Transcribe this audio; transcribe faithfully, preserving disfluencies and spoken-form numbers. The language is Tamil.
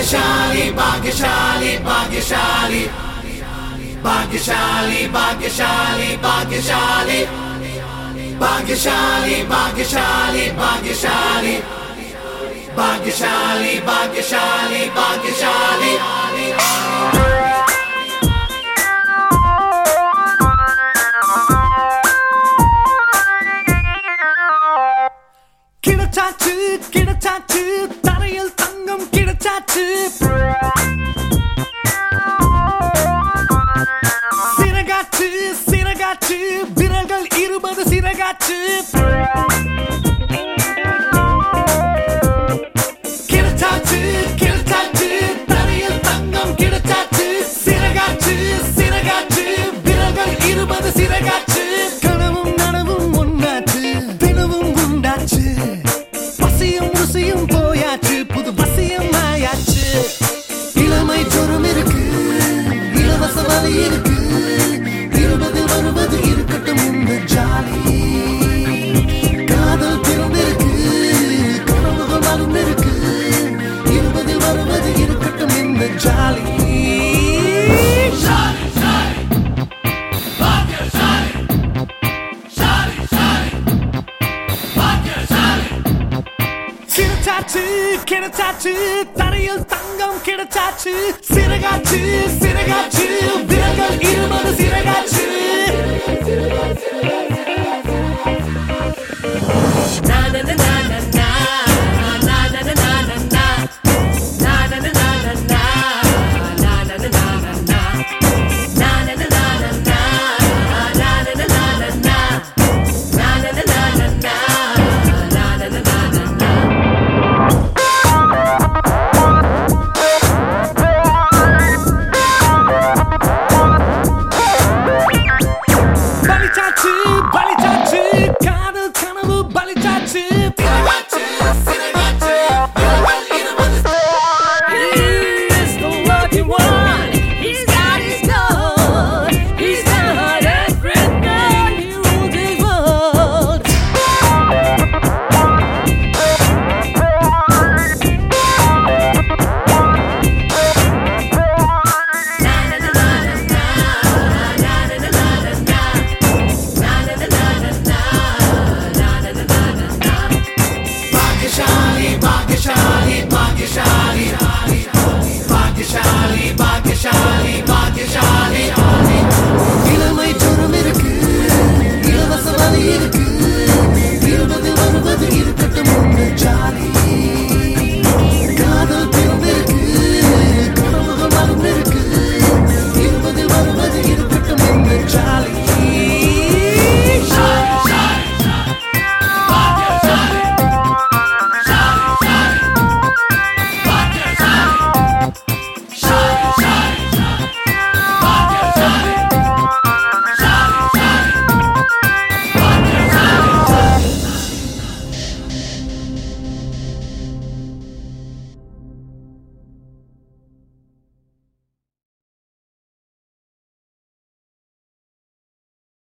भाग्यशाली भाग्यशाली भाग्यशाली भाग्यशाली भाग्यशाली भाग्यशाली भाग्यशाली भाग्यशाली भाग्यशाली भाग्यशाली भाग्यशाली भाग्यशाली கிடைச்சாச்சு கிடைச்சாச்சு தரையில் தங்கம் கிடைச்சாச்சு சிறகாச்சு சிறகாச்சு விரல்கள் இருபது சிறகாச்சு கிடைச்சாச்சு கிடைச்சாச்சு தரையில் தங்கம் கிடைச்சாச்சு சிறகாச்சு சிறகாச்சு விரல்கள் இருபது சிறகாச்சு கனவும் நனவும் ஒன்னாச்சு தினமும் உண்டாச்சு பசியும் ருசியும் போயாச்சு புது பசியம் ஆயாச்சு இளமை ஜோரம் இருக்கு இலவச வலி இருக்கு இருபது வருவது இருக்கட்டும் இந்த ஜாலி காதல் பிறந்திருக்கு கனவுகள் மலர்ந்திருக்கு இருபதில் வருவது இருக்கட்டும் இந்த ஜாலி கிடைச்சாச்சு கிடைச்சாச்சு தரையில் தங்கம் கிடைச்சாச்சு சிறகாச்சு சிறகாச்சு விரல்கள் இருபது சிறகாச்சு